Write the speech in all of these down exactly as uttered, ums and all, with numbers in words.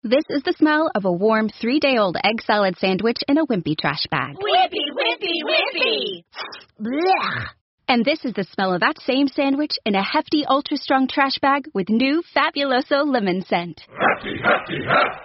This is the smell of a warm three-day-old egg salad sandwich in a Wimpy trash bag. Wimpy, Wimpy, Wimpy! Blech. And this is the smell of that same sandwich in a hefty, ultra-strong trash bag with new Fabuloso lemon scent. Hefty, hefty,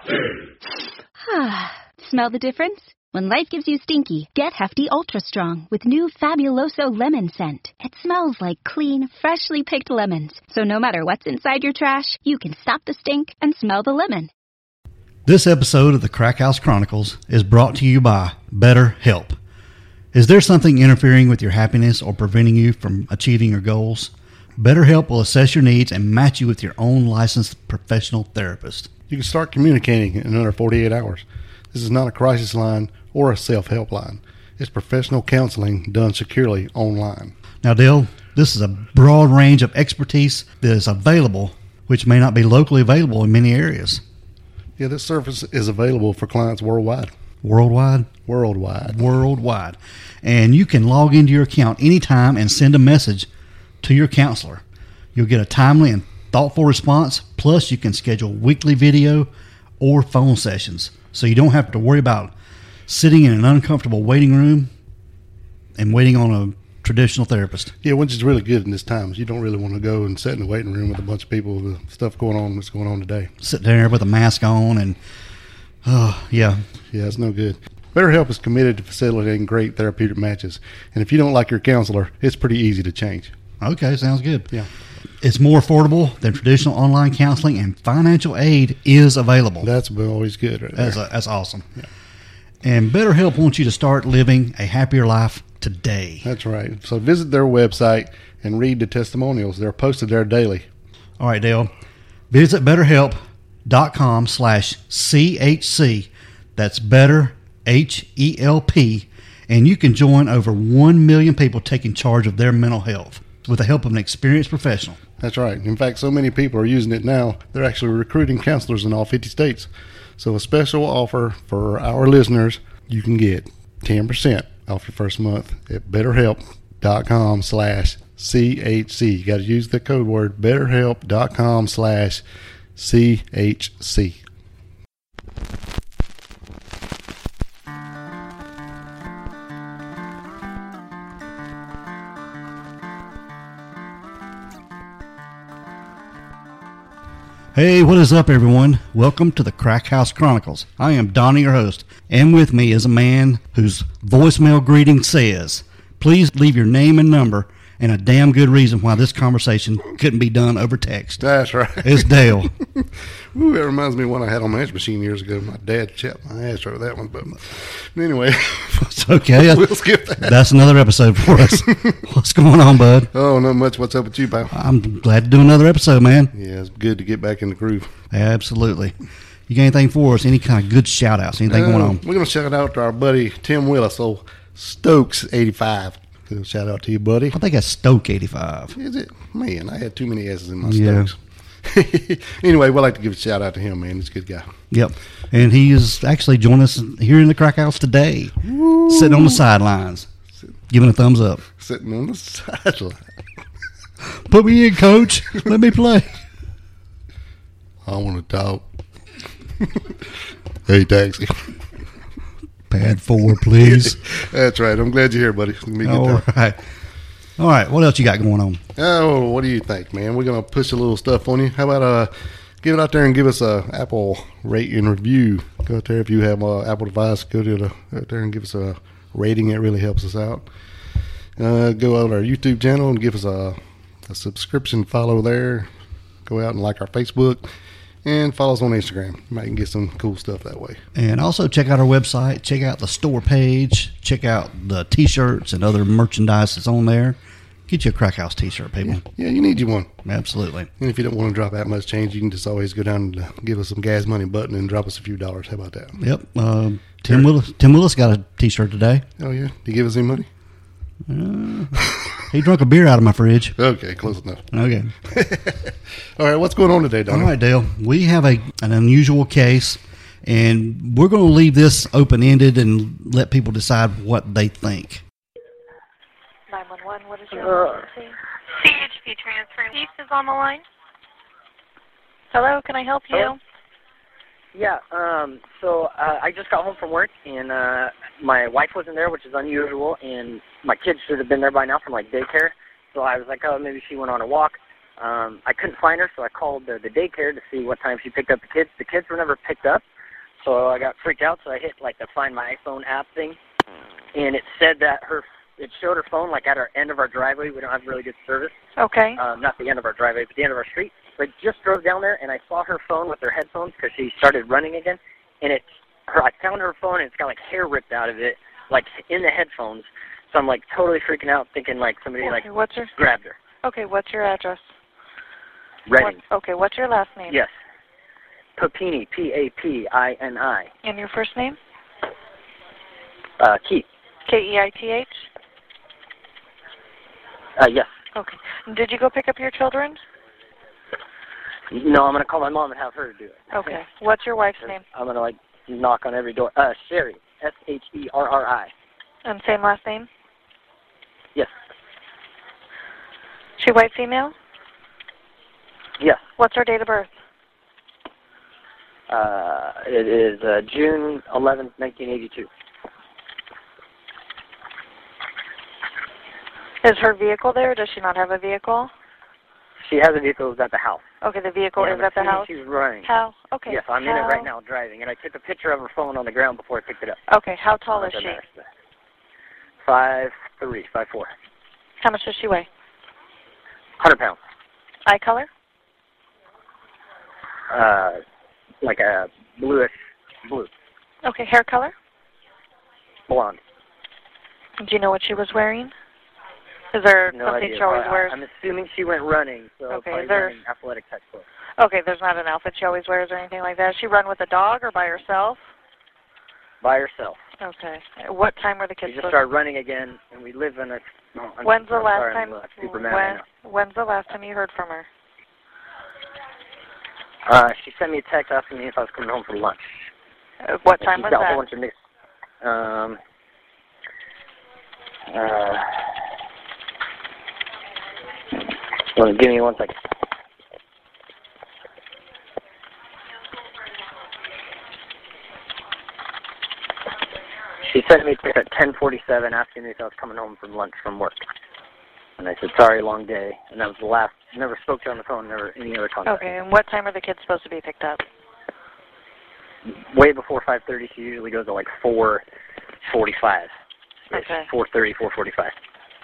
hefty! Smell the difference? When life gives you stinky, get Hefty Ultra Strong with new Fabuloso lemon scent. It smells like clean, freshly picked lemons. So no matter what's inside your trash, you can stop the stink and smell the lemon. This episode of the Crack House Chronicles is brought to you by BetterHelp. Is there something interfering with your happiness or preventing you from achieving your goals? BetterHelp will assess your needs and match you with your own licensed professional therapist. You can start communicating in under forty-eight hours. This is not a crisis line or a self-help line. It's professional counseling done securely online. Now, Dale, this is a broad range of expertise that is available, which may not be locally available in many areas. Yeah, this service is available for clients worldwide. Worldwide? Worldwide. Worldwide. And you can log into your account anytime and send a message to your counselor. You'll get a timely and thoughtful response, plus you can schedule weekly video or phone sessions, so you don't have to worry about sitting in an uncomfortable waiting room and waiting on a traditional therapist. Yeah, which is really good in this time. You don't really want to go and sit in the waiting room with a bunch of people with stuff going on that's going on today. Sit there with a mask on and, oh, yeah. Yeah, it's no good. BetterHelp is committed to facilitating great therapeutic matches. And if you don't like your counselor, it's pretty easy to change. Okay, sounds good. Yeah. It's more affordable than traditional online counseling, and financial aid is available. That's always good right there. That's, a, that's awesome. Yeah. And BetterHelp wants you to start living a happier life today. That's right. So visit their website and read the testimonials. They're posted there daily. All right, Dale. Visit BetterHelp.com slash CHC. That's better, H E L P. And you can join over one million people taking charge of their mental health with the help of an experienced professional. That's right. In fact, so many people are using it now, they're actually recruiting counselors in all fifty states. So a special offer for our listeners, you can get ten percent off your first month at betterhelp.com slash CHC. You got to use the code word betterhelp.com slash CHC. Hey, what is up, everyone? Welcome to the Crack House Chronicles. I am Donnie, your host, and with me is a man whose voicemail greeting says, please leave your name and number and a damn good reason why this conversation couldn't be done over text. That's right. It's Dale. Ooh, that reminds me of one I had on my answer machine years ago. My dad chapped my ass over that one. But anyway. It's okay. We'll skip that. That's another episode for us. What's going on, bud? Oh, not much. What's up with you, pal? I'm glad to do another episode, man. Yeah, it's good to get back in the groove. Absolutely. You got anything for us? Any kind of good shout-outs? Anything uh, going on? We're going to shout out to our buddy Tim Willis, old Stokes eighty-five. So shout out to you, buddy. I think that's Stoke eighty-five. Is it? Man, I had too many S's in my yeah. Stokes. Anyway, we'd like to give a shout out to him, man. He's a good guy. Yep. And he is actually joining us here in the Crack House today. Woo. Sitting on the sidelines, giving a thumbs up. Sitting on the sideline. Put me in, coach. Let me play. I want to talk. Hey, taxi. Pad four, please. That's right. I'm glad you're here, buddy. All right. All right. What else you got going on? Oh, what do you think, man? We're going to push a little stuff on you. How about uh, give it out there and give us a Apple rate and review. Go out there if you have an Apple device. Go to the, out there and give us a rating. It really helps us out. Uh, go out to our YouTube channel and give us a, a subscription follow there. Go out and like our Facebook. And follow us on Instagram. You might get some cool stuff that way. And also check out our website. Check out the store page. Check out the T-shirts and other merchandise that's on there. Get you a Crack House T-shirt, people. Yeah, yeah, you need you one. Absolutely. And if you don't want to drop that much change, you can just always go down and uh, give us some gas money button and drop us a few dollars. How about that? Yep. Uh, Tim Willis. Tim Willis got a T-shirt today. Oh yeah. Did you give us any money? Uh, he drank a beer out of my fridge. Okay, close enough. Okay. All right, what's going on today, Donnie? All right, Dale. We have a an unusual case, and we're going to leave this open-ended and let people decide what they think. nine one one, what is your emergency? C H P transfer. Chief is on the line. Hello, can I help you? Yeah, um, so uh, I just got home from work, and uh, my wife wasn't there, which is unusual, and my kids should have been there by now from, like, daycare. So I was like, oh, maybe she went on a walk. Um, I couldn't find her, so I called the, the daycare to see what time she picked up the kids. The kids were never picked up, so I got freaked out, so I hit, like, the Find My iPhone app thing, and it said that her it showed her phone, like, at our end of our driveway. We don't have really good service. Okay. Um, not the end of our driveway, but the end of our street. So I just drove down there, and I saw her phone with her headphones because she started running again. And it, her, I found her phone, and it's got, like, hair ripped out of it, like, in the headphones. So I'm, like, totally freaking out, thinking, like, somebody, okay, like, what's your, grabbed her. Okay, what's your address? Redding. What, okay, what's your last name? Yes. Papini, P A P I N I. And your first name? Uh, Keith. K E I T H? Uh, yes. Okay. Did you go pick up your children? No, I'm going to call my mom and have her do it. Okay. What's your wife's name? I'm going to, like, knock on every door. Uh, Sherry. S H E R R I. And same last name? Yes. She white female? Yes. What's her date of birth? Uh, it is uh, June eleventh, nineteen eighty-two. Is her vehicle there? Does she not have a vehicle? She has a vehicle that's at the house. Okay, the vehicle yeah, is at the house? She's running. How? Okay. Yes, I'm how? in it right now driving, and I took a picture of her phone on the ground before I picked it up. Okay, how tall uh, is she? Five three, five four. How much does she weigh? Hundred pounds. Eye color? Uh, like a bluish blue. Okay, hair color? Blonde. Do you know what she was wearing? Is there no something idea. she always I, wears? I'm assuming she went running, so okay, probably is there... running athletic type clothes. Okay, there's not an outfit she always wears or anything like that. Does she run with a dog or by herself? By herself. Okay. What time were the kids? We just started running again, and we live in a. No, I'm, when's the I'm last sorry, time? I'm super mad when, right now. When's the last time you heard from her? Uh, she sent me a text asking me if I was coming home for lunch. Uh, what and time she's was got that? A whole bunch of mixed, um. Uh. Well, give me one second. She sent me a text at ten forty-seven asking me if I was coming home from lunch from work. And I said, sorry, long day. And that was the last. Never spoke to her on the phone, never any other contact. Okay, and what time are the kids supposed to be picked up? Way before five thirty. She usually goes at like four forty-five. Okay. four thirty, four forty-five.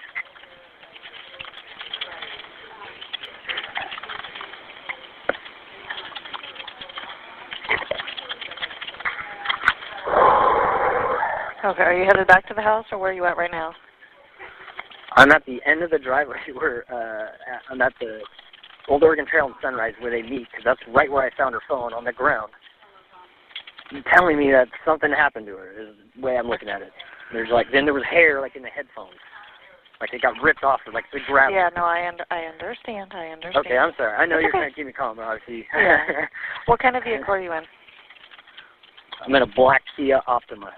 Okay, are you headed back to the house, or where are you at right now? I'm at the end of the driveway where uh, I'm at the Old Oregon Trail and Sunrise where they meet, because that's right where I found her phone on the ground. You're telling me that something happened to her is the way I'm looking at it. There's like then there was hair like in the headphones, like it got ripped off, or like the grabbed. Yeah, no, I under, I understand. I understand. Okay, I'm sorry. I know That's you're okay. trying to keep me calm, obviously. Yeah. What kind of vehicle are you in? I'm in a black Kia Optima.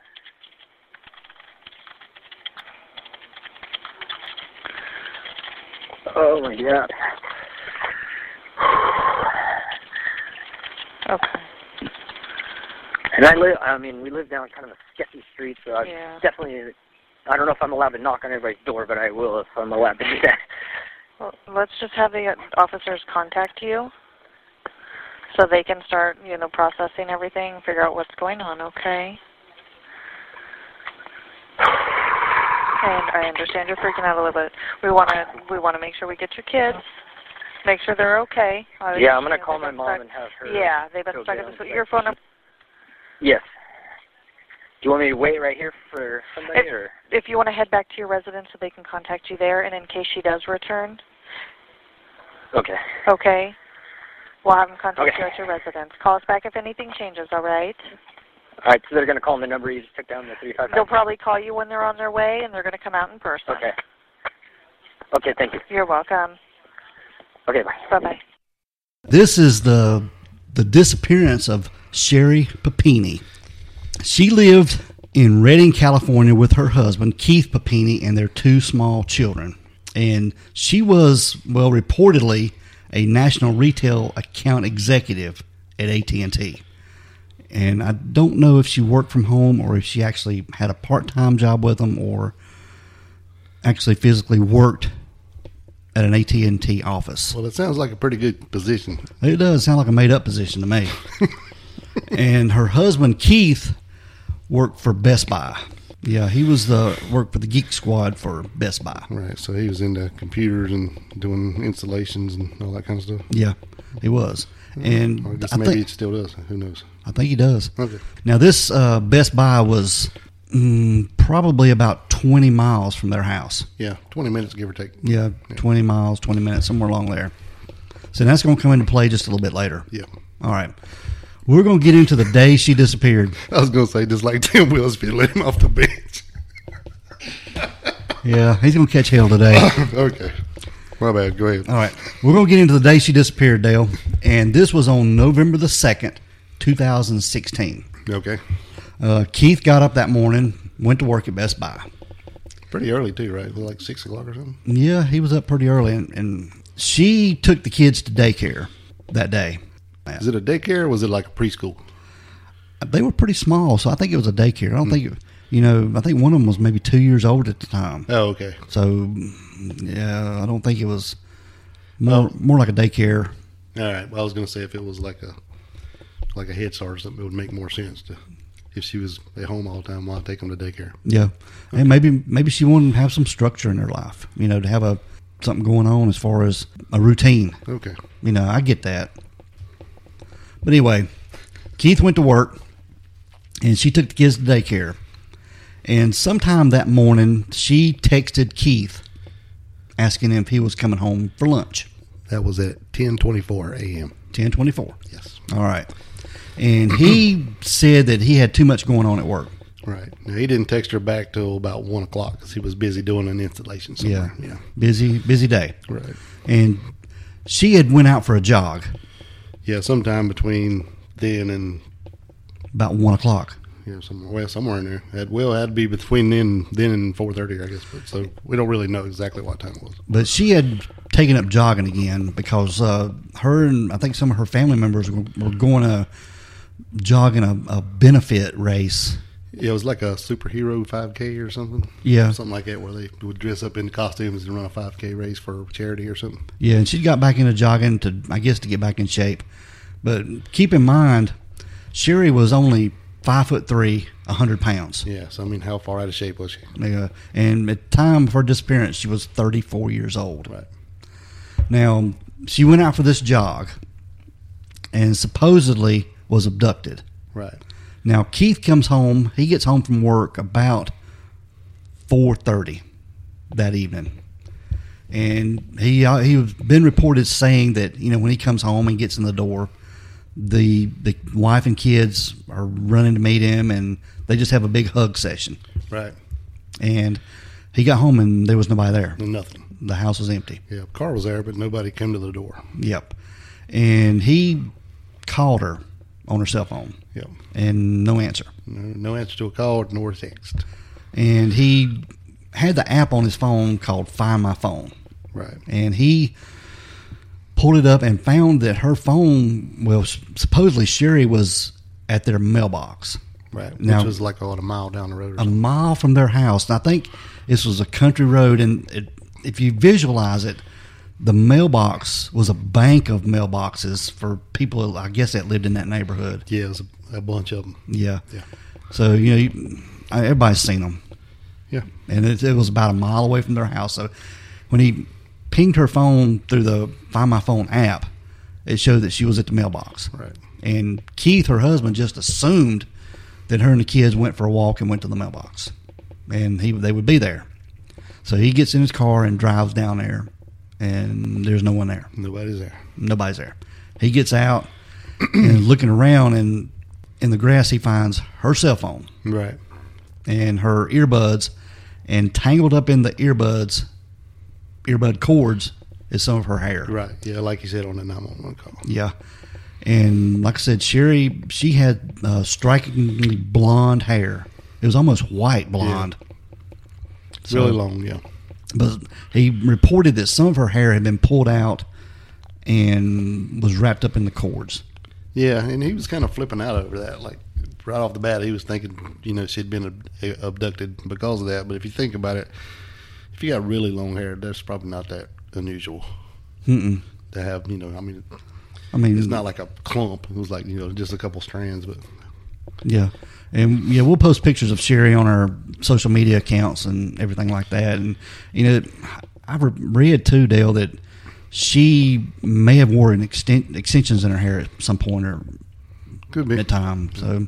Oh my God. Okay. And I live, I mean, we live down kind of a sketchy street, so I Yeah. definitely, I don't know if I'm allowed to knock on everybody's door, but I will if I'm allowed to do that. Well, let's just have the officers contact you so they can start, you know, processing everything, figure out what's going on, okay? And I understand you're freaking out a little bit. We want to we want to make sure we get your kids, make sure they're okay. Obviously, Yeah, I'm going to you know, call they've my been mom stuck- and have her. Yeah, they've been go stuck get at them. this. Your phone number. Yes. Do you want me to wait right here for somebody, If, or? if you want to head back to your residence so they can contact you there, and in case she does return, Okay. okay, we'll have them contact Okay. you at your residence. Call us back if anything changes, all right? All right, so they're going to call the number you just took down, the three five five? They'll probably call you when they're on their way, and they're going to come out in person. Okay. Okay, thank you. You're welcome. Okay, bye. Bye-bye. This is the the disappearance of Sherry Papini. She lived in Redding, California with her husband, Keith Papini, and their two small children. And she was, well, reportedly a national retail account executive at A T and T. And I don't know if she worked from home or if she actually had a part-time job with them or actually physically worked at an A T and T office. Well, it sounds like a pretty good position. It does sound like a made-up position to me. And her husband, Keith, worked for Best Buy. Yeah, he was the worked for the Geek Squad for Best Buy. Right, so he was into computers and doing installations and all that kind of stuff. Yeah, he was. And or I guess I maybe think, it still does. Who knows? I think he does. Okay. Now, this uh, Best Buy was mm, probably about twenty miles from their house. Yeah, twenty minutes, give or take. Yeah, yeah, twenty miles, twenty minutes, somewhere along there. So that's going to come into play just a little bit later. Yeah. All right. We're going to get into the day she disappeared. I was going to say, just like Tim Willisby, let him off the bench. Yeah, he's going to catch hell today. Okay. My bad. Go ahead. All right. We're going to get into the day she disappeared, Dale. And this was on November the second, two thousand sixteen. Okay. Uh, Keith got up that morning, went to work at Best Buy. Pretty early, too, right? Like six o'clock or something? Yeah, he was up pretty early. And, and she took the kids to daycare that day. Is it a daycare or was it like a preschool? They were pretty small, so I think it was a daycare. I don't mm. think, it, you know, I think one of them was maybe two years old at the time. Oh, okay. So, yeah, I don't think it was more oh. more like a daycare. All right. Well, I was going to say if it was like a like a Head Start or something, it would make more sense to if she was at home all the time while I take them to daycare. Yeah, okay. And maybe maybe she wanted to have some structure in her life, you know, to have a something going on as far as a routine. Okay. You know, I get that. But anyway, Keith went to work, and she took the kids to daycare. And sometime that morning, she texted Keith asking him if he was coming home for lunch. That was at ten twenty-four a.m. ten twenty-four. Yes. All right. And he said that he had too much going on at work. Right. Now, he didn't text her back till about one o'clock because he was busy doing an installation somewhere. Yeah. yeah. Busy, busy day. Right. And she had went out for a jog. Yeah, sometime between then and about one o'clock. Yeah, somewhere, well, somewhere in there. It will had to be between then, then and four thirty, I guess. But so we don't really know exactly what time it was. But she had taken up jogging again because uh, her and I think some of her family members were, were going to jog in a, a benefit race. Yeah, it was like a superhero five K or something. Yeah, something like that, where they would dress up in costumes and run a five K race for charity or something. Yeah, and she got back into jogging to, I guess, to get back in shape. But keep in mind, Sherry was only five foot three, a hundred pounds. Yeah, so I mean, how far out of shape was she? Yeah, and at the time of her disappearance, she was thirty-four years old. Right. Now, she went out for this jog, and supposedly was abducted. Right. Now, Keith comes home. He gets home from work about four thirty that evening. And he uh, he's been reported saying that, you know, when he comes home and gets in the door, the the wife and kids are running to meet him, and they just have a big hug session. Right. And he got home, and there was nobody there. Nothing. The house was empty. Yeah, car was there, but nobody came to the door. Yep. And he called her on her cell phone. Yep. And no answer. No, no answer to a call nor a text. And he had the app on his phone called Find My Phone. Right. And he pulled it up and found that her phone, well, supposedly Sherry was at their mailbox. Right. Now, which was like oh, a mile down the road. Or a something. mile from their house. And I think this was a country road. And it, if you visualize it, the mailbox was a bank of mailboxes for people, I guess, that lived in that neighborhood. Yeah, it was a, a bunch of them. Yeah. Yeah. So, you know, you, everybody's seen them. Yeah. And it, it was about a mile away from their house. So when he pinged her phone through the Find My Phone app, it showed that she was at the mailbox. Right. And Keith, her husband, just assumed that her and the kids went for a walk and went to the mailbox. And he they would be there. So he gets in his car and drives down there, and there's no one there. Nobody's there. Nobody's there. He gets out and looking around, and in the grass he finds her cell phone. Right. And her earbuds, and tangled up in the earbuds, earbud cords, is some of her hair. Right. Yeah, like you said on the nine one one call. Yeah. And like I said, Sherry, she had uh, strikingly blonde hair. It was almost white blonde. Yeah. So, really long, yeah. But he reported that some of her hair had been pulled out and was wrapped up in the cords. Yeah, and he was kind of flipping out over that. Like, right off the bat, he was thinking, you know, she'd been ab- abducted because of that. But if you think about it, if you got really long hair, that's probably not that unusual. Mm-mm. To have, you know, I mean, I mean, it's not like a clump. It was like, you know, just a couple strands. But yeah, and yeah, we'll post pictures of Sherry on our social media accounts and everything like that. And you know, I read too, Dale, that she may have worn extent, extensions in her hair at some point or could be at time. So,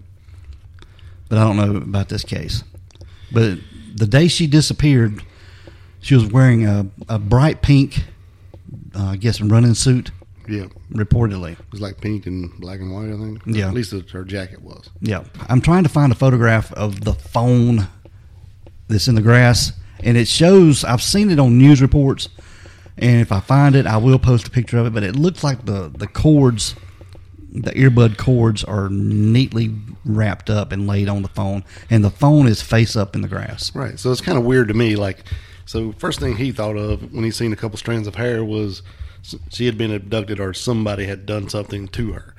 but I don't know about this case. But the day she disappeared, she was wearing a, a bright pink, uh, I guess, running suit. Yeah. Reportedly. It was like pink and black and white, I think. Yeah. At least her jacket was. Yeah. I'm trying to find a photograph of the phone that's in the grass, and it shows, I've seen it on news reports, and if I find it, I will post a picture of it, but it looks like the, the cords, the earbud cords are neatly wrapped up and laid on the phone, and the phone is face up in the grass. Right. So it's kind of weird to me. Like, so first thing he thought of when he seen a couple strands of hair was she had been abducted or somebody had done something to her.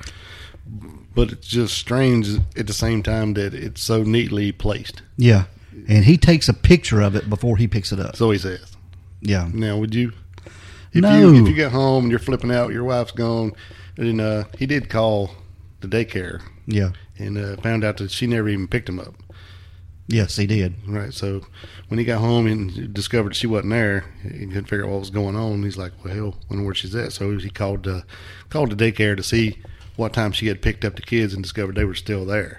But it's just strange at the same time that it's so neatly placed. Yeah. And he takes a picture of it before he picks it up. So he says. Yeah. Now, would you? If No. You, if you get home and you're flipping out, your wife's gone, and uh, he did call the daycare. Yeah. And uh, found out that she never even picked him up. Yes, he did. Right. So when he got home and discovered she wasn't there, he couldn't figure out what was going on. He's like, well, hell, I wonder where she's at. So he called uh, called the daycare to see what time she had picked up the kids and discovered they were still there.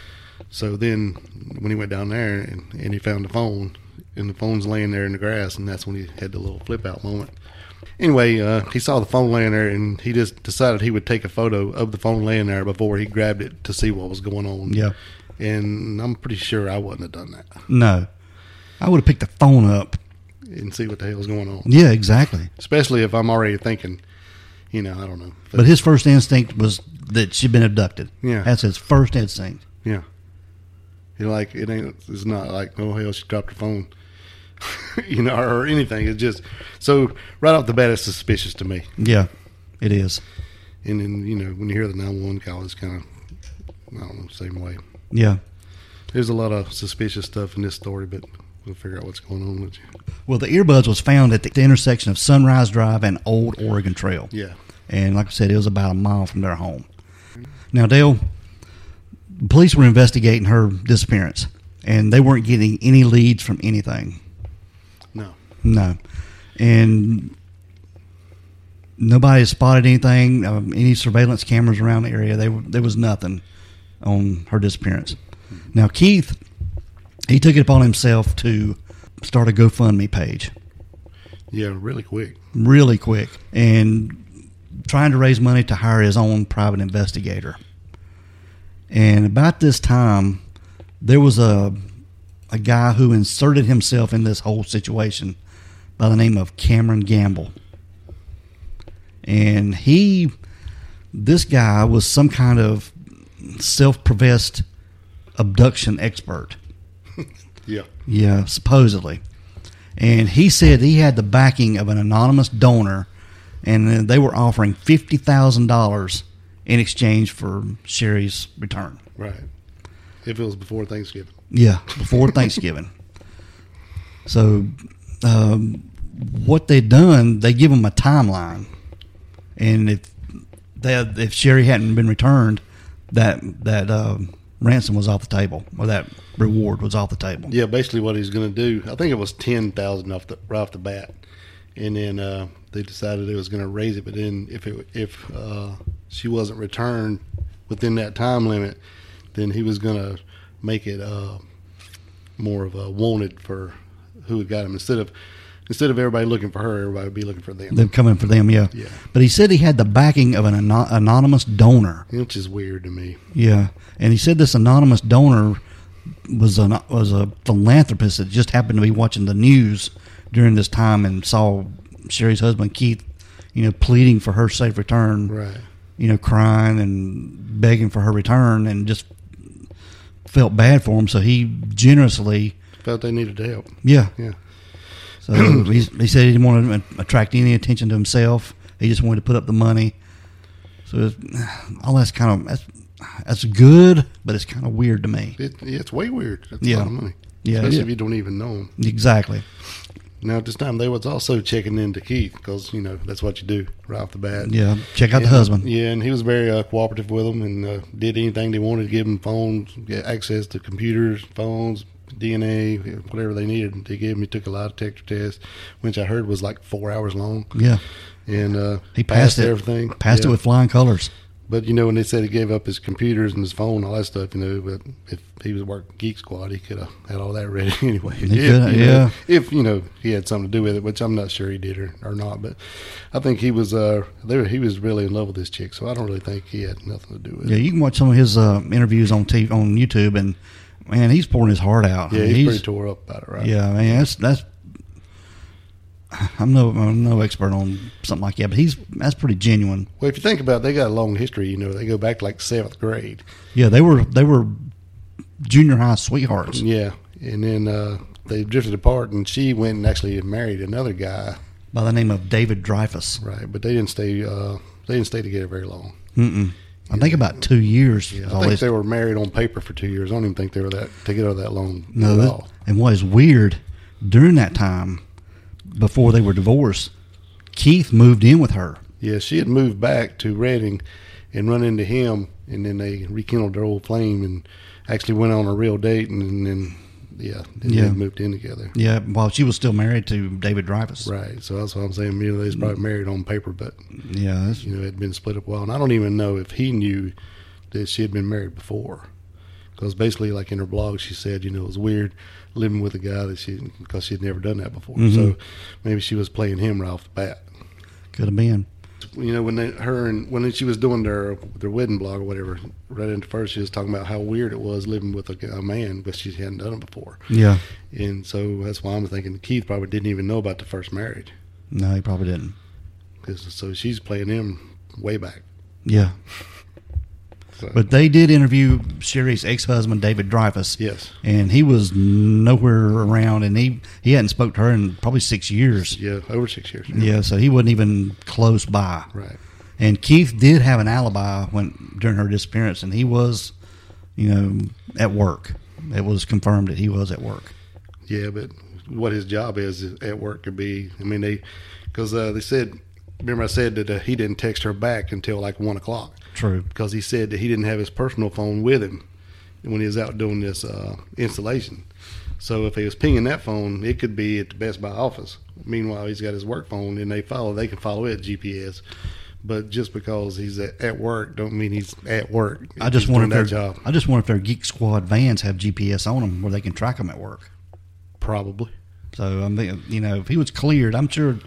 So then when he went down there and, and he found the phone, and the phone's laying there in the grass, and that's when he had the little flip out moment. Anyway, uh, he saw the phone laying there, and he just decided he would take a photo of the phone laying there before he grabbed it to see what was going on. Yeah. And I'm pretty sure I wouldn't have done that. No. I would have picked the phone up and see what the hell's going on. Yeah, exactly. Especially if I'm already thinking, you know, I don't know. But, but his first instinct was that she'd been abducted. Yeah. That's his first instinct. Yeah. You're like, it ain't, it's not like, oh, hell, she dropped her phone. You know, or anything. It's just, so right off the bat, it's suspicious to me. Yeah, it is. And then, you know, when you hear the nine one one call, it's kind of, I don't know, same way. Yeah. There's a lot of suspicious stuff in this story, but we'll figure out what's going on with you. Well, the earbuds was found at the intersection of Sunrise Drive and Old Oregon Trail. Yeah. And like I said, it was about a mile from their home. Now, Dale, police were investigating her disappearance, and they weren't getting any leads from anything. No. No. And nobody spotted anything, um, any surveillance cameras around the area. They, there was nothing on her disappearance. Now, Keith, he took it upon himself to start a GoFundMe page. Yeah, really quick. Really quick. And trying to raise money to hire his own private investigator. And about this time, there was a a guy who inserted himself in this whole situation by the name of Cameron Gamble. And he, this guy was some kind of self-professed abduction expert. Yeah. Yeah, supposedly. And he said he had the backing of an anonymous donor, and they were offering fifty thousand dollars in exchange for Sherry's return. Right. If it was before Thanksgiving. Yeah, before Thanksgiving. So, um, what they'd done, they give them a timeline, and if they had, if Sherry hadn't been returned, that that uh, ransom was off the table, or that reward was off the table. Yeah, basically what he's going to do, I think it was ten thousand off the right off the bat, and then uh, they decided they was going to raise it. But then if it, if uh, she wasn't returned within that time limit, then he was going to make it uh, more of a wanted for who had got him. Instead of instead of everybody looking for her, everybody would be looking for them. They're coming for them, yeah. Yeah. But he said he had the backing of an anon- anonymous donor. Which is weird to me. Yeah, and he said this anonymous donor was a was a philanthropist that just happened to be watching the news during this time and saw Sherry's husband Keith, you know, pleading for her safe return. Right. You know, crying and begging for her return, and just felt bad for him, so he generously felt they needed help. Yeah, yeah. So he, he said he didn't want to attract any attention to himself. He just wanted to put up the money. So it's, all that's kind of that's, that's good, but it's kind of weird to me. It, yeah, it's way weird. That's Yeah. a lot of money. Yeah, Especially yeah. if you don't even know him. Exactly. Now, at this time, they was also checking into Keith because, you know, that's what you do right off the bat. Yeah. Check out And, the husband. Yeah, and he was very uh, cooperative with them and uh, did anything they wanted to give him phones, get access to computers, phones, D N A, whatever they needed. They gave him, he took a lie detector test, which I heard was like four hours long. Yeah. And uh, He passed, it. everything. Passed Yeah. it with flying colors. But, you know, when they said he gave up his computers and his phone, all that stuff, you know, but if he was working Geek Squad, he could have had all that ready anyway. He if, could, you know, yeah. If, you know, he had something to do with it, which I'm not sure he did or, or not. But I think he was uh, there. He was really in love with this chick, so I don't really think he had nothing to do with Yeah, it. you can watch some of his uh, interviews on T V, on YouTube, and, man, he's pouring his heart out. Yeah, I mean, he's, pretty tore up about it, right? Yeah, man, that's that's. I'm no I'm no expert on something like that, but he's that's pretty genuine. Well, if you think about it, they got a long history. You know, they go back to like seventh grade. Yeah, they were they were junior high sweethearts. Yeah, and then uh, they drifted apart, and she went and actually married another guy. By the name of David Dreyfus. Right, but they didn't stay. Uh, they didn't stay together very long. Mm-mm. I think about two years. Yeah, is I all think this- they were married on paper for two years. I don't even think they were that together that long No, at that- all. and what is weird, during that time, before they were divorced, Keith moved in with her. Yeah, she had moved back to Reading and run into him, and then they rekindled their old flame and actually went on a real date, and then yeah, then Yeah. they moved in together. Yeah, while she was still married to David Dreyfus. Right, so that's what I'm saying. You know, they was probably married on paper, but Yeah, that's, you know, it had been split up a while, and I don't even know if he knew that she had been married before. Because basically, like in her blog, she said, you know, it was weird living with a guy that she, because she had never done that before. Mhm. So maybe she was playing him right off the bat. could have been. You know, when they, her and when she was doing their their wedding blog or whatever, right into first, she was talking about how weird it was living with a, a man because she hadn't done it before. Yeah. And so that's why I'm thinking Keith probably didn't even know about the first marriage. No, he probably didn't. 'Cause, so she's playing him way back. Yeah. So, But they did interview Sherry's ex-husband, David Dreyfus. yes. And he was nowhere around, and he, he hadn't spoke to her in probably six years. Yeah, over six years. Yeah, so he wasn't even close by. Right. And Keith did have an alibi when during her disappearance, and he was, you know, at work. It was confirmed that he was at work. Yeah, but what his job is at work could be, I mean, they, because uh, they said, remember I said that uh, he didn't text her back until like one o'clock. True. Because he said that he didn't have his personal phone with him when he was out doing this uh, installation. So if he was pinging that phone, it could be at the Best Buy office. Meanwhile, he's got his work phone, and they follow. They can follow it G P S. But just because he's at, at work, don't mean he's at work. I just He's wonder doing if that their job. I just wonder if their Geek Squad vans have G P S on them where they can track them at work. Probably. So I'm thinking, you know, if he was cleared, I'm sure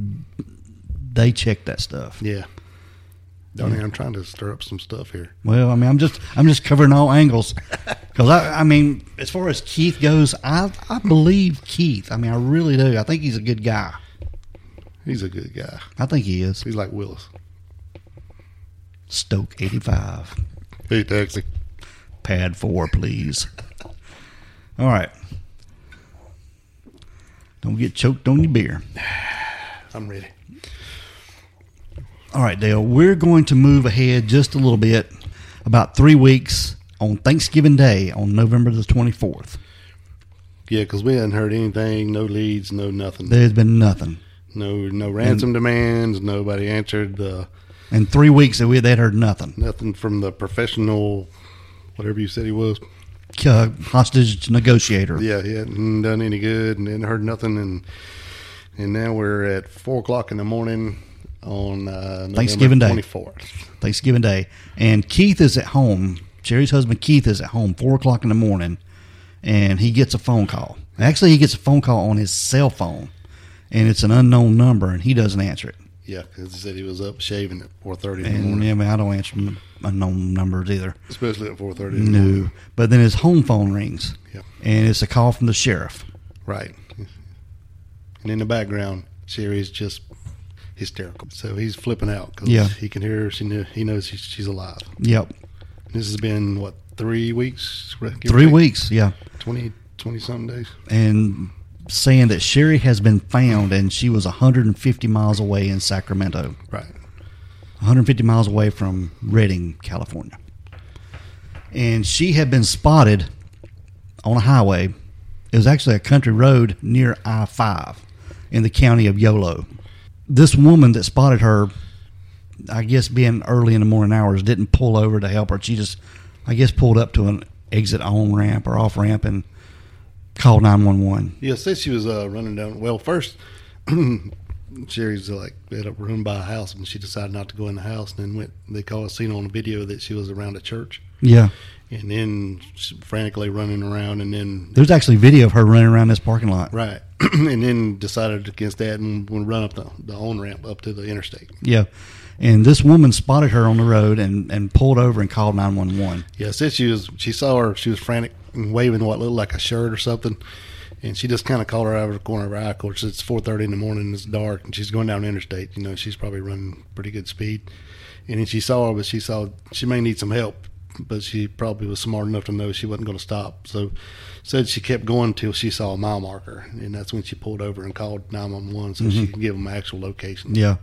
they checked that stuff. Yeah. Donnie, I'm trying to stir up some stuff here. Well, I mean, I'm just I'm just covering all angles because I, I mean, as far as Keith goes, I I believe Keith. I mean, I really do. I think he's a good guy. He's a good guy. I think he is. He's like Willis. Stoke eighty-five, Hey, taxi. pad four, please. All right. Don't get choked on your beer. I'm ready. All right, Dale, we're going to move ahead just a little bit, about three weeks on Thanksgiving Day on November the twenty-fourth. Yeah, because we hadn't heard anything, no leads, no nothing. There's been nothing. No no ransom demands, nobody answered, uh, In three weeks, that we they'd heard nothing. nothing from the professional, whatever you said he was. Uh, hostage negotiator. Yeah, he hadn't done any good and hadn't heard nothing. And and now we're at four o'clock in the morning on uh, Thanksgiving Day. twenty-fourth. Thanksgiving Day. And Keith is at home. Sherry's husband, Keith, is at home four o'clock in the morning, and he gets a phone call. Actually, he gets a phone call on his cell phone, and it's an unknown number, and he doesn't answer it. Yeah, because he said he was up shaving at four thirty in the And morning, yeah, I mean, I don't answer unknown numbers either. especially at four thirty in the morning. No. But then his home phone rings, Yep. and it's a call from the sheriff. Right. And in the background, Sherry's just hysterical. So he's flipping out because Yeah. he can hear her. She kn- he knows she's, she's alive. Yep. This has been, what, three weeks? Give or Three take? weeks, yeah. twenty, twenty-something days. And saying that Sherry has been found, and she was one hundred fifty miles away in Sacramento. Right. one hundred fifty miles away from Redding, California. And she had been spotted on a highway. It was actually a country road near I five in the county of Yolo. This woman that spotted her, I guess being early in the morning hours, didn't pull over to help her. She just, I guess, pulled up to an exit on ramp or off ramp and called nine one one. Yeah, said she was uh, running down. Well, first, Sherry's uh, like had a room by a house, and she decided not to go in the house. And then went. They called, seen on the video that she was around a church. Yeah. And then frantically running around, and then there's actually video of her running around this parking lot. Right. And then decided against that and would run up the, the on ramp up to the interstate. Yeah. And this woman spotted her on the road and, and pulled over and called nine one one. Yeah, said she was she saw her, she was frantic and waving what looked like a shirt or something. And she just kind of called her out of the corner of her eye. Of course, it's four thirty in the morning, it's dark, and she's going down the interstate. You know, she's probably running pretty good speed. And then she saw her, but she saw she may need some help. But she probably was smart enough to know she wasn't going to stop. So said she kept going until she saw a mile marker. And that's when she pulled over and called nine one one so mm-hmm. she could give them an actual location. Yeah.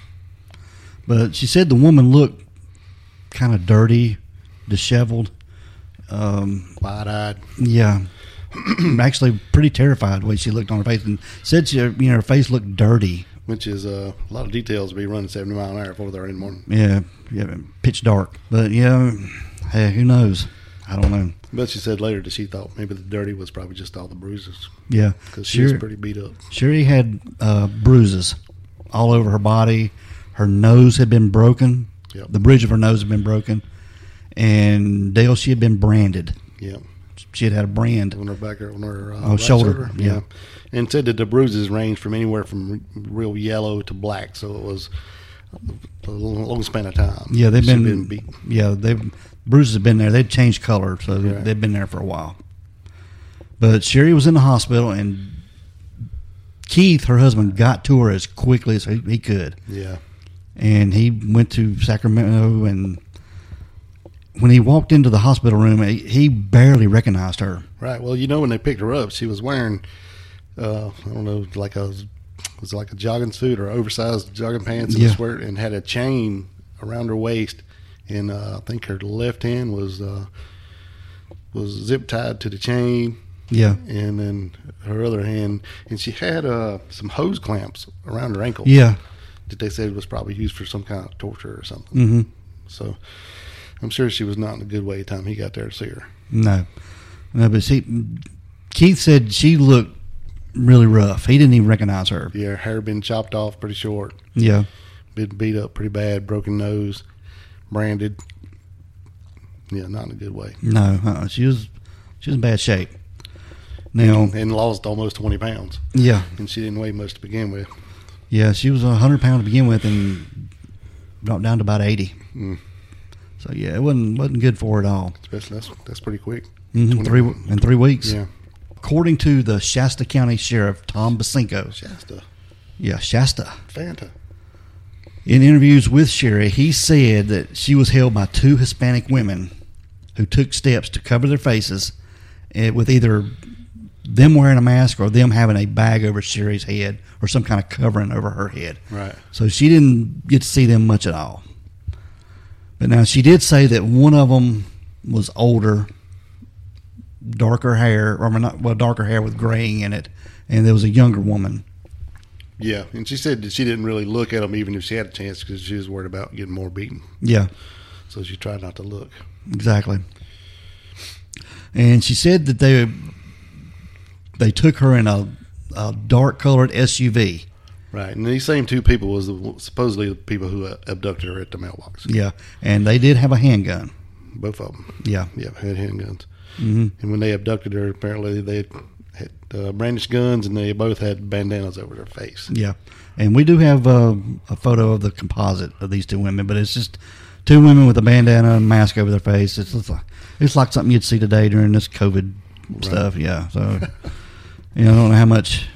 But she said the woman looked kind of dirty, disheveled. Um, Wide-eyed. Yeah. Actually pretty terrified the way she looked on her face. And said she, you know, her face looked dirty. Which is uh, a lot of details to be running seventy miles an hour at four thirty in the morning. Yeah. Yeah. Pitch dark. But, yeah, hey, who knows? I don't know. But she said later that she thought maybe the dirty was probably just all the bruises. Yeah. Because she was pretty beat up. Sherry had uh, bruises all over her body. Her nose had been broken. Yep. The bridge of her nose had been broken. And Dale, she had been branded. Yeah. She had had a brand. On her back, on her uh, oh, right shoulder. shoulder. Yeah. yeah. And said that the bruises ranged from anywhere from real yellow to black. So it was a long span of time. Yeah, they've been, been beat. Yeah, they've bruises have been there. They've changed color, so right. they've been there for a while. But Sherry was in the hospital, and Keith, her husband, got to her as quickly as he, he could. Yeah. And he went to Sacramento, and when he walked into the hospital room, he, he barely recognized her. Right. Well, you know, when they picked her up, she was wearing, uh, I don't know, like a was it like a jogging suit or oversized jogging pants and, yeah. sweat, and had a chain around her waist, and uh, I think her left hand was uh, was zip tied to the chain. Yeah. And then her other hand, and she had uh, some hose clamps around her ankle. Yeah. That they said was probably used for some kind of torture or something. Mm-hmm. So I'm sure she was not in a good way time he got there to see her. No. No, but she, Keith said she looked really rough. He didn't even recognize her. Yeah, her hair been chopped off pretty short. Yeah. Been beat up pretty bad, broken nose, branded. Yeah, not in a good way. No, uh, she was she was in bad shape. Now and, and lost almost twenty pounds. Yeah. And she didn't weigh much to begin with. Yeah, she was one hundred pounds to begin with and dropped down to about eighty. Mm. So, yeah, it wasn't wasn't good for her at all. Especially, that's, that's pretty quick. Mm-hmm. Three In three weeks. Yeah. According to the Shasta County Sheriff, Tom Basinko. Shasta. Yeah, Shasta. Fanta. In interviews with Sherry, he said that she was held by two Hispanic women who took steps to cover their faces with either them wearing a mask or them having a bag over Sherry's head or some kind of covering over her head. Right. So she didn't get to see them much at all. But now she did say that one of them was older, darker hair, or not, well, darker hair with graying in it, and there was a younger woman. Yeah, and she said that she didn't really look at them even if she had a chance because she was worried about getting more beaten. Yeah. So she tried not to look. Exactly. And she said that they they took her in a, a dark-colored S U V. Right, and these same two people was the, supposedly the people who uh, abducted her at the mailbox. Yeah, and they did have a handgun. Both of them. Yeah. Yeah, had handguns. Mm-hmm. And when they abducted her, apparently they had, had uh, brandished guns, and they both had bandanas over their face. Yeah, and we do have uh, a photo of the composite of these two women, but it's just two women with a bandana and mask over their face. It's, it's like it's like something you'd see today during this COVID right. stuff. Yeah, so you know, I don't know how much,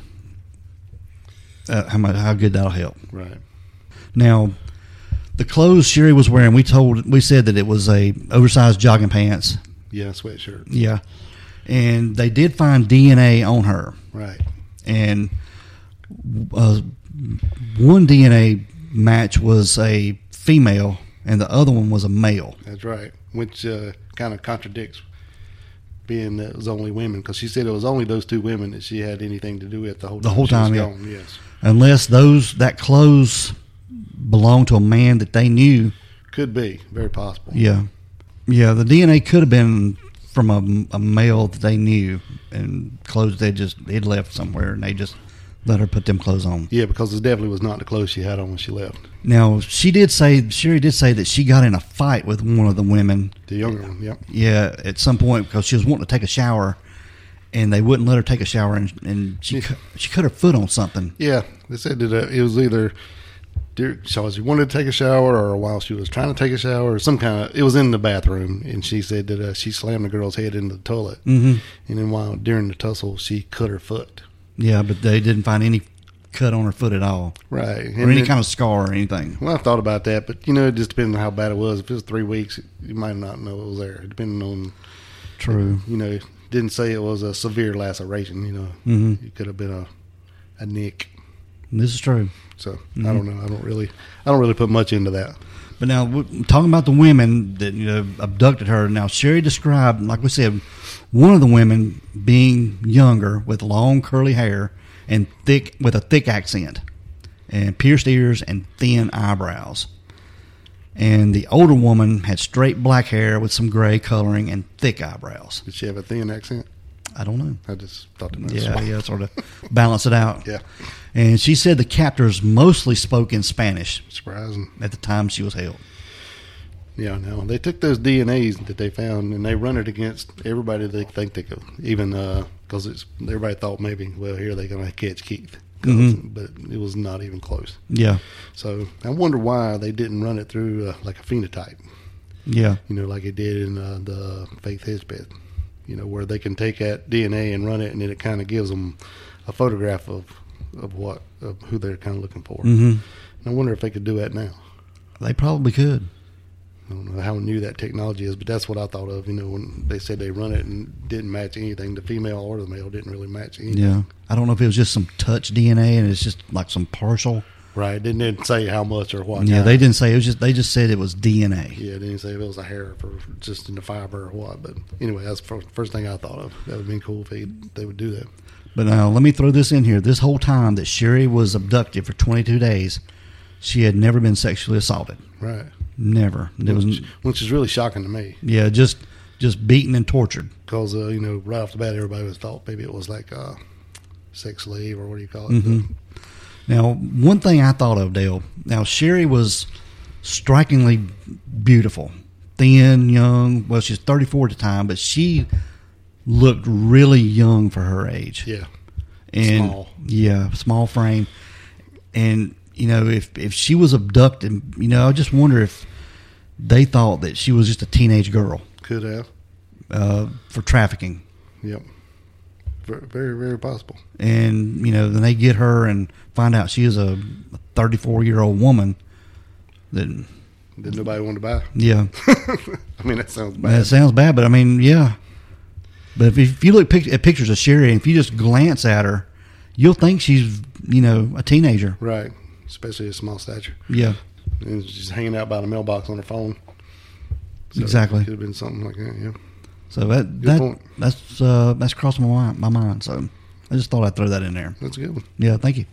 uh, how much, how good that'll help. Right. Now, the clothes Sherry was wearing, we told, we said that it was a oversized jogging pants. Yeah, sweatshirt. Yeah, and they did find D N A on her. Right. And uh, one D N A match was a female and the other one was a male. That's right, which uh, kind of contradicts being that it was only women, because she said it was only those two women that she had anything to do with the whole time. The whole she was time, yeah. gone. Yes. Unless those that clothes belonged to a man that they knew. Could be. Very possible. Yeah. Yeah, the D N A could have been from a, a male that they knew, and clothes they just they'd left somewhere, and they just let her put them clothes on. Yeah, because it definitely was not the clothes she had on when she left. Now, she did say, Sherry did say that she got in a fight with one of the women. The younger one, yep. Yeah, at some point, because she was wanting to take a shower, and they wouldn't let her take a shower, and, and she Yeah. cut, she cut her foot on something. Yeah, they said that uh, it was either so she wanted to take a shower, or while she was trying to take a shower, or some kind of. It was in the bathroom, and she said that uh, she slammed the girl's head into the toilet, Mm-hmm. and then while during the tussle, she cut her foot. Yeah, but they didn't find any cut on her foot at all, Right, or any kind of scar or anything. Well, I thought about that, but you know, it just depends on how bad it was. If it was three weeks, you might not know it was there, depending on. True. You know, didn't say it was a severe laceration. You know, Mm-hmm. it could have been a a nick. This is true. So Mm-hmm. I don't know. I don't really, I don't really put much into that. But now, we're talking about the women that you know abducted her. Now, Sherry described, like we said, one of the women being younger with long curly hair and thick with a thick accent, and pierced ears and thin eyebrows. And the older woman had straight black hair with some gray coloring and thick eyebrows. Did she have a thin accent? I don't know. I just thought that. Yeah, yeah, sort of balance it out. Yeah. And she said the captors mostly spoke in Spanish Surprising. at the time she was held. Yeah, no. They took those D N As that they found and they run it against everybody they think they could. Even because it's everybody thought maybe, well, here they're going to catch Keith. Mhm. But it was not even close. Yeah, So I wonder why they didn't run it through uh, like a phenotype, yeah, you know, like it did in uh, the Faith Hedgebed, you know, where they can take that D N A and run it, and then it kind of gives them a photograph of of what of who they're kind of looking for. hmm And I wonder if they could do that now. They probably could. I don't know how new that technology is, but that's what I thought of. You know, when they said they run it and didn't match anything, the female or the male didn't really match anything. Yeah, I don't know if it was just some touch D N A and it's just like some partial. Right? Didn't didn't say how much or what. Yeah, kind. they didn't say it was just. They just said it was D N A. Yeah, they didn't say if it was a hair for just in the fiber or what. But anyway, that's the first, first thing I thought of. That would be cool if they they would do that. But now let me throw this in here. This whole time that Sherry was abducted for twenty-two days, she had never been sexually assaulted. Right. Never. There was. Which, which is really shocking to me. Yeah, just just beaten and tortured. Because, uh, you know, right off the bat, everybody was thought maybe it was like a sex slave or what do you call it? Mhm. Now, one thing I thought of, Dale. Now, Sherry was strikingly beautiful, thin, young. Well, she's thirty-four at the time, but she looked really young for her age. Yeah. And Small. yeah, small frame. And you know, if if she was abducted, you know, I just wonder if they thought that she was just a teenage girl Could have. uh, for trafficking. Yep. Very, very, very possible. And you know, then they get her and find out she is a thirty-four year old woman. That That nobody wanted to buy. yeah, I mean, that sounds bad. that sounds bad, but I mean, yeah. But if, if you look pic- at pictures of Sherry, and if you just glance at her, you'll think she's you know a teenager. Right. Especially a small stature. Yeah, And she's hanging out by the mailbox on her phone. So exactly. It could have been something like that, yeah. So that Good that point. that's uh, that's crossed my mind, my mind. So I just thought I'd throw that in there. That's a good one. Yeah, thank you.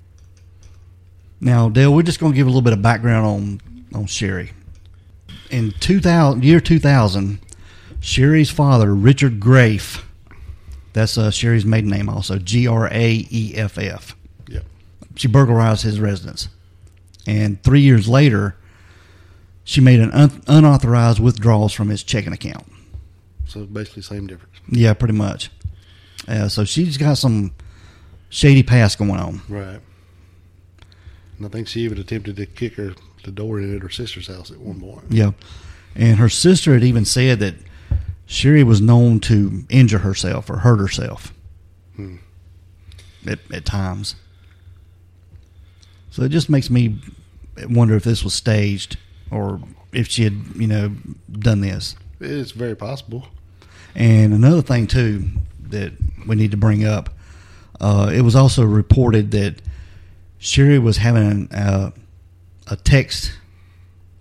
Now, Dale, we're just going to give a little bit of background on on Sherry. In two thousand, year two thousand, Sherry's father, Richard Graff, that's uh, Sherry's maiden name, also G R A E F F. Yep. She burglarized his residence, and three years later, she made an un- unauthorized withdrawals from his checking account. So basically, same difference. Yeah, pretty much. Uh, so she's got some shady past going on. Right. And I think she even attempted to kick her the door in at her sister's house at one point. Yeah. And her sister had even said that Sherry was known to injure herself or hurt herself Hmm. at, at times. So it just makes me wonder if this was staged or if she had, you know, done this. It's very possible. And another thing, too, that we need to bring up, uh, it was also reported that Sherry was having uh, a text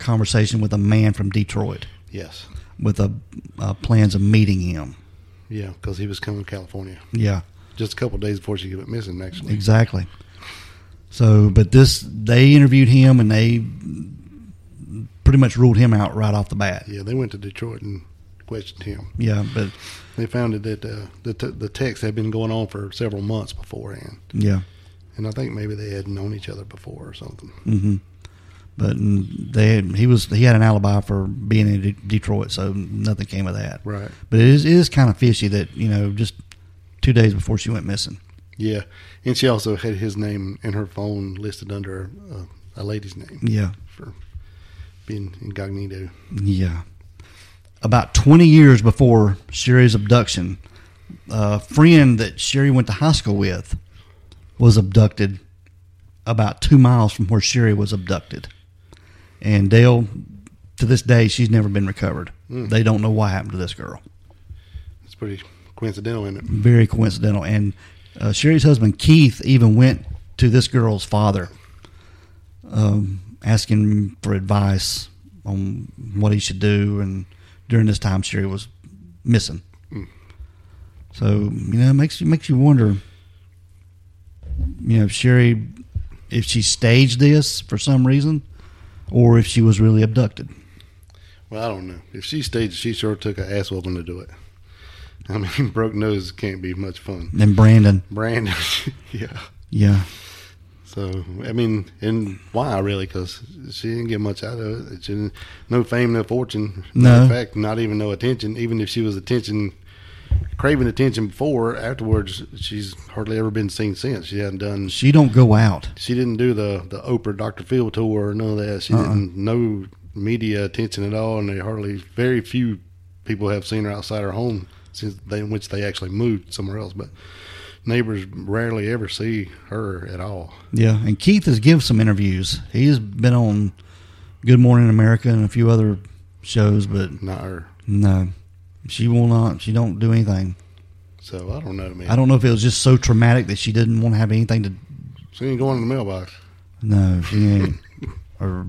conversation with a man from Detroit. Yes. With a uh, plans of meeting him. Yeah, because he was coming to California. Yeah. Just a couple of days before she went missing, actually. Exactly. So, but this, they interviewed him and they pretty much ruled him out right off the bat. Yeah, they went to Detroit and questioned him. Yeah, but they found that uh, the t- the text had been going on for several months beforehand. Yeah, and I think maybe they had known each other before or something. Mm-hmm. But they had, he was he had an alibi for being in De- Detroit, so nothing came of that. Right. But it is it is kind of fishy that, you know, just two days before she went missing. Yeah, and she also had his name in her phone listed under uh, a lady's name. Yeah, for being incognito. Yeah. About twenty years before Sherry's abduction, a friend that Sherry went to high school with was abducted about two miles from where Sherry was abducted. And Dale, to this day, she's never been recovered. Mm. They don't know what happened to this girl. It's pretty coincidental, isn't it? Very coincidental. And uh, Sherry's husband, Keith, even went to this girl's father, um, asking for advice on what he should do. And during this time, Sherry was missing. Mm. So, you know, it makes you, makes you wonder, you know, if Sherry, if she staged this for some reason, or if she was really abducted. Well, I don't know. If she staged, she sure took an ass whooping to do it. I mean, broke nose can't be much fun. And Brandon. Brandon, yeah. Yeah. So, I mean, and why really? Because she didn't get much out of it. She didn't, no fame, no fortune. No. In fact, not even no attention. Even if she was attention, craving attention before, afterwards, she's hardly ever been seen since. She hadn't done. She don't go out. She didn't do the the Oprah Doctor Phil tour or none of that. She uh-uh. didn't no media attention at all, and they hardly very few people have seen her outside her home since they in which they actually moved somewhere else. But neighbors rarely ever see her at all. Yeah, and Keith has given some interviews. He's been on Good Morning America and a few other shows, but not her. No. She will not. She don't do anything. So I don't know, man. I don't know if it was just so traumatic that she didn't want to have anything to. She ain't going in the mailbox. No, she ain't. Or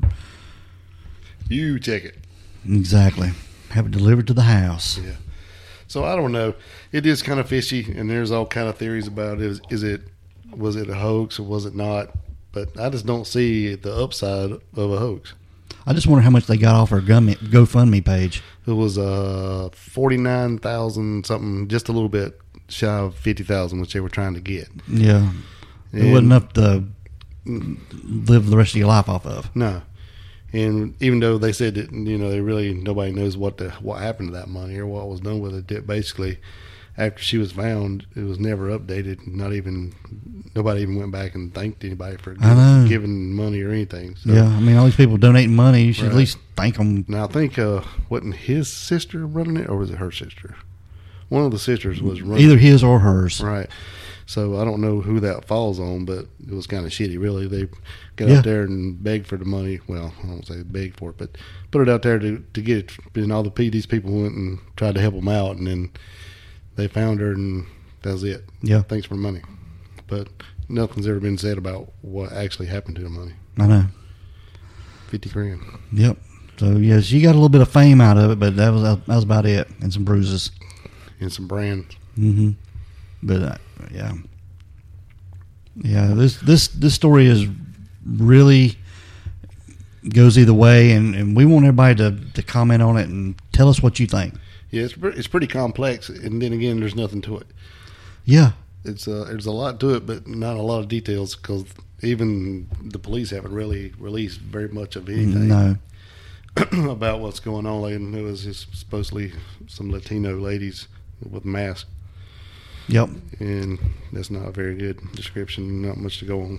you check it. Exactly. Have it delivered to the house. Yeah. So I don't know. It is kind of fishy, and there's all kind of theories about it. Is, is it was it a hoax or was it not? But I just don't see the upside of a hoax. I just wonder how much they got off her GoFundMe page. It was uh forty-nine thousand something, just a little bit shy of fifty thousand, which they were trying to get. Yeah, and it wasn't enough to live the rest of your life off of. No, and even though they said that, you know, they really nobody knows what the what happened to that money or what was done with it. That basically, after she was found, it was never updated. Not even nobody even went back and thanked anybody for giving, giving money or anything. So, yeah, I mean, all these people donating money, you should right. at least thank them. Now I think uh, wasn't his sister running it, or was it her sister? One of the sisters was running either his or hers. Right. So I don't know who that falls on, but it was kind of shitty, really. They got yeah. out there and begged for the money. Well, I won't say begged for it, but put it out there to to get it. And all the P D's people went and tried to help them out, and then they found her, and that was it. Yeah. Thanks for the money. But nothing's ever been said about what actually happened to the money. I know. Fifty grand. Yep. So yeah, she got a little bit of fame out of it, but that was that was about it, and some bruises, and some brands. Mm-hmm. But uh, yeah, yeah. This this this story is really goes either way, and, and we want everybody to, to comment on it and tell us what you think. Yeah, it's it's pretty complex, and then again, there's nothing to it. Yeah, it's uh, there's a lot to it, but not a lot of details because even the police haven't really released very much of anything. No. About what's going on. Like, it was just supposedly some Latino ladies with masks. Yep. And that's not a very good description. Not much to go on.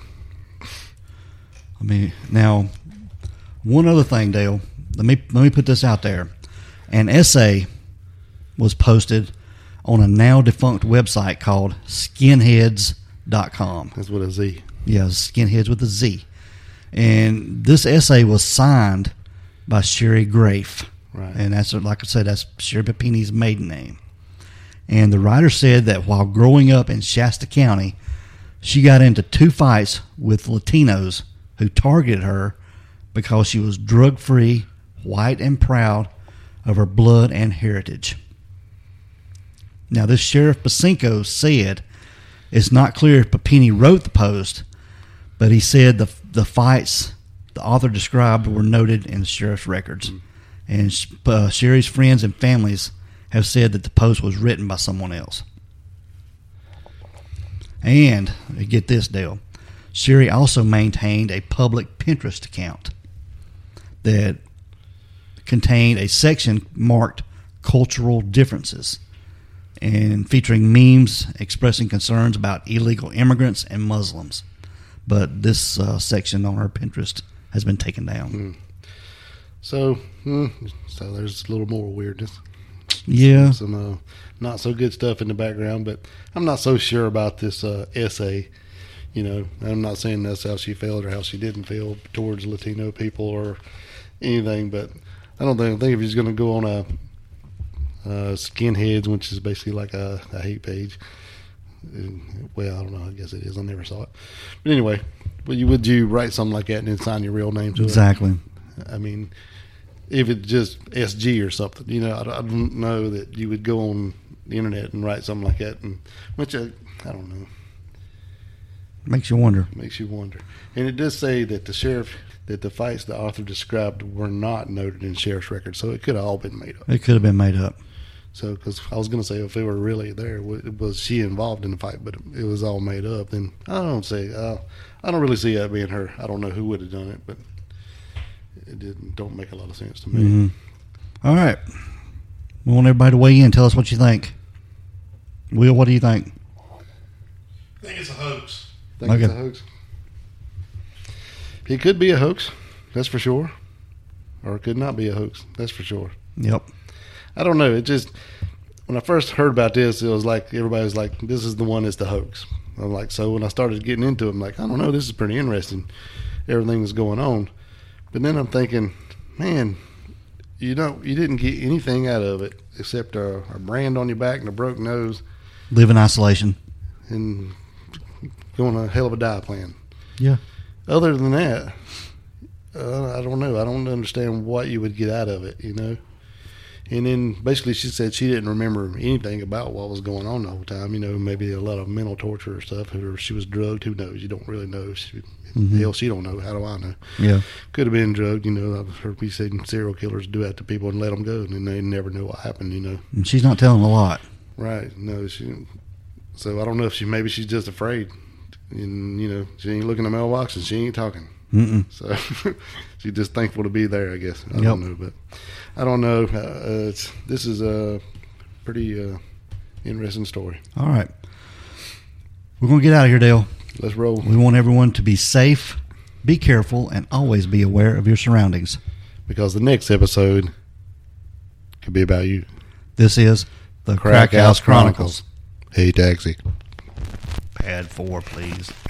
I mean, now, one other thing, Dale. Let me let me put this out there. An essay was posted on a now defunct website called skinheads dot com. That's with a Z. Yeah, Skinheads with a Z. And this essay was signed by Sherry Grafe. Right. And that's, like I said, that's Sherry Papini's maiden name. And the writer said that while growing up in Shasta County, she got into two fights with Latinos who targeted her because she was drug-free, white, and proud of her blood and heritage. Now, this Sheriff Bacinko said it's not clear if Papini wrote the post, but he said the the fights the author described were noted in the sheriff's records. Mm. And uh, Sherry's friends and families have said that the post was written by someone else. And, get this, Dale, Sherry also maintained a public Pinterest account that contained a section marked cultural differences and featuring memes expressing concerns about illegal immigrants and Muslims. But this uh, section on her Pinterest has been taken down. Mm. So, mm, so there's a little more weirdness. Yeah. Some, some uh, not so good stuff in the background, but I'm not so sure about this uh, essay. You know, I'm not saying that's how she felt or how she didn't feel towards Latino people or anything, but I don't think, I think if he's going to go on a uh, Skinheads, which is basically like a, a hate page. Well, I don't know. I guess it is. I never saw it. But anyway, would you, would you write something like that and then sign your real name to exactly. it? Exactly. I mean, if it's just S G or something, you know, I, I don't know that you would go on the internet and write something like that. And which I, I don't know. Makes you wonder. Makes you wonder. And it does say that the sheriff, that the fights the author described were not noted in sheriff's records, so it could have all been made up. It could have been made up. So, because I was going to say if they were really there, was she involved in the fight? But it was all made up. Then I don't say, uh, I don't really see that being her. I don't know who would have done it, but it didn't. Don't make a lot of sense to me. Mm-hmm. All right, we want everybody to weigh in. Tell us what you think. Will, what do you think? I think it's a hoax. Think okay. It's a hoax. It could be a hoax, that's for sure, or it could not be a hoax. That's for sure. Yep. I don't know. It just, when I first heard about this, it was like everybody was like, "This is the one that's the hoax." I'm like, so when I started getting into it, I'm like, I don't know, this is pretty interesting. Everything that's going on, but then I'm thinking, man, you don't, you didn't get anything out of it except a, a brand on your back and a broke nose. Live in isolation and go on a hell of a diet plan. Yeah. Other than that, uh, I don't know. I don't understand what you would get out of it, you know. And then basically she said she didn't remember anything about what was going on the whole time. You know, maybe a lot of mental torture or stuff. Or she was drugged. Who knows? You don't really know. She, mm-hmm. Hell, she don't know. How do I know? Yeah. Could have been drugged. You know, I've heard people say serial killers do that to people and let them go. And they never know what happened, you know. And she's not telling a lot. Right. No, she. So I don't know if she, maybe she's just afraid. And, you know, she ain't looking in the mailbox and she ain't talking. Mm-mm. So she's just thankful to be there, I guess. I yep. don't know, but I don't know. Uh, it's, this is a pretty uh, interesting story. All right. We're going to get out of here, Dale. Let's roll. We want everyone to be safe, be careful, and always be aware of your surroundings. Because the next episode could be about you. This is the Crack, Crack House Chronicles. Chronicles. Hey, taxi. Pad four, please.